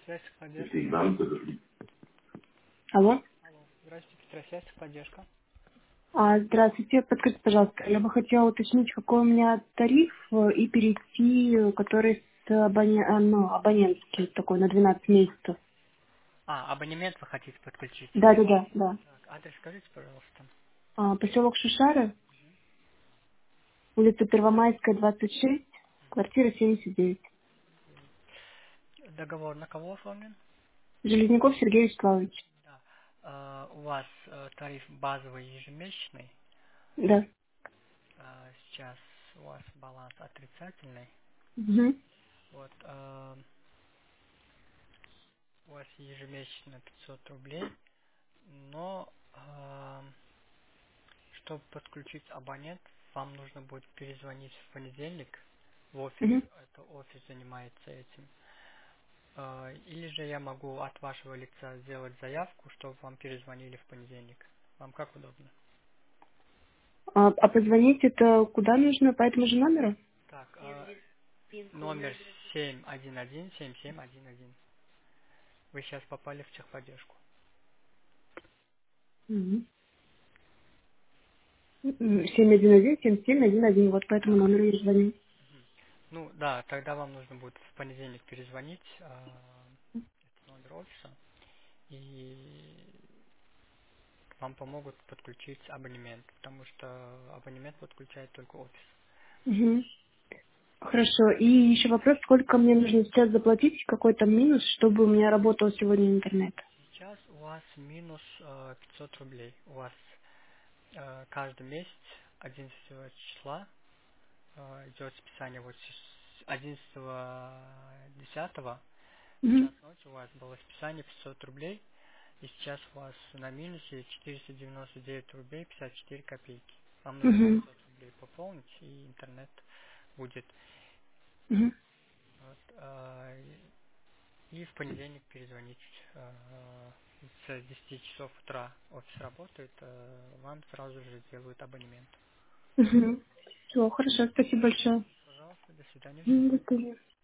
Связь, поддержка. Сигнал. Алло. Алло. Здравствуйте, Петросвязь, поддержка. Здравствуйте, подскажите, пожалуйста, я бы хотела уточнить, какой у меня тариф и перейти, который абонентский, такой на 12 месяцев. Абонемент вы хотите подключить? Да. Так, адрес скажите, пожалуйста. Поселок Шушары, улица Первомайская, 26, квартира 79. Договор на кого оформлен? Железняков Сергей Вячеславович. Да. У вас тариф базовый ежемесячный. Да. Сейчас у вас баланс отрицательный. Мгм. Вот, у вас ежемесячно 500 рублей, но чтобы подключить абонент, вам нужно будет перезвонить в понедельник в офис. Мгм. Это офис занимается этим. Или же я могу от вашего лица сделать заявку, чтобы вам перезвонили в понедельник. Вам как удобно? Позвонить это куда нужно? По этому же номеру? Так, номер 711-7711. Вы сейчас попали в техподдержку. Мгм. 711-7711, вот по этому Да. номеру я звоню. Ну да, тогда вам нужно будет в понедельник перезвонить этот номер офиса, и вам помогут подключить абонемент, потому что абонемент подключает только офис. Мгм. Хорошо. И еще вопрос, сколько мне нужно сейчас заплатить, какой там минус, чтобы у меня работал сегодня интернет? Сейчас у вас минус 500 рублей. У вас каждый месяц 11 числа идет списание. Вот с 11-10 в Мгм. час ночи у вас было списание 500 рублей, и сейчас у вас на минусе 499 рублей 54 копейки. Вам нужно Мгм. 500 рублей пополнить, и интернет будет. Мгм. Вот, и в понедельник перезвонить с 10 часов утра офис работает, вам сразу же сделают абонемент. Мгм. Все, хорошо, спасибо большое. Пожалуйста, до свидания. До свидания.